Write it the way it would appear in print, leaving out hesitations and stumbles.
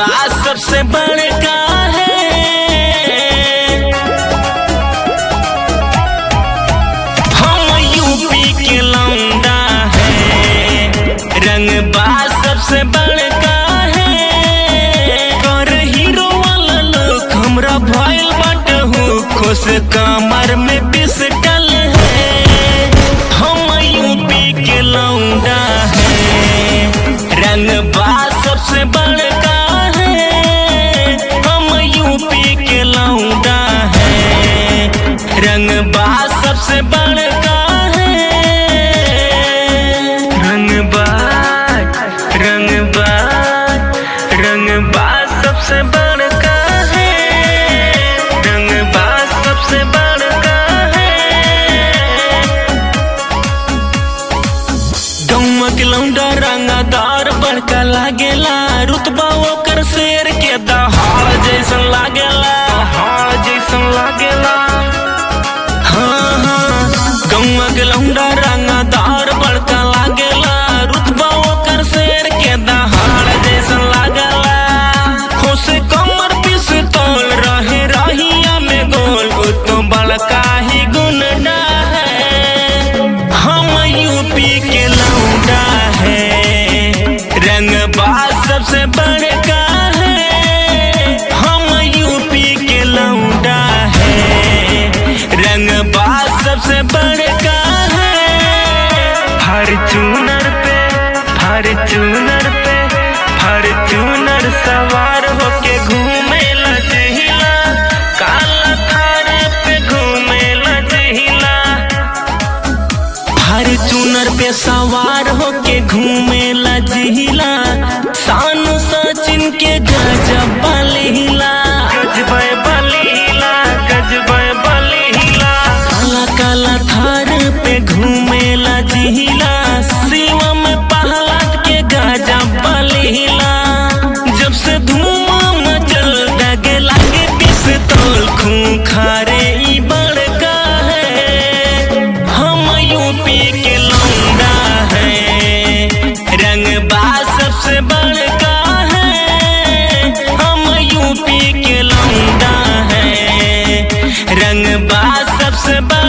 बात सबसे बड़का है। हम यूपी के लौंडा है, रंग बात सबसे बड़का है। कर हीरो वाला लोग हमरा भइल बाटे हो खुश, कमर में पिस्टल है। हम यूपी के लौंडा है, रंग बात सबसे बड़का है। हम यूपी के लौंडा है, रंग बात सबसे बड़का है। रंग बात सबसे बड़का है, रंग बात सबसे बड़का है। गौवा के लौंडा रंगदार बड़का लागेला, रुतबा ओकर शेर के दहाड़ जैसन लागेला, दहाड़ जैसन लागेला। हाँ हाँ, गौवा के लौंडा रंगदार बड़का लागेला, रुतबा ओकर शेर के दहाड़ जैसन लागेला। खोसे कमर पिस्तौल रहे रहिया में गोल, तो बड़का ही गुंडा है। हम यूपी के लौंडा है, रंग बात सबसे बड़का है। हम यूपी के लौंडा है, रंग बात सबसे बड़का है। फॉर्च्यूनर सवार होके घूमेला जहिला, काला थार पे घूमेला जहिला। फॉर्च्यूनर पे सवार होके घूमेला जहिला, शान सचिन के गजब बलिला, गजबे बलिला, गजबे बलिला। काला काला थार पे घूमेला जहिला, शिवम पहलट के गजब बलिला। जब से धुआं मचल दगे लागे पिस्तौल, खूंखारे ई बड़का है। हम यूपी के लौंडा है, रंग बात सबसे बड़का है। हम यूपी के लौंडा है, रंग बात सबसे बड़का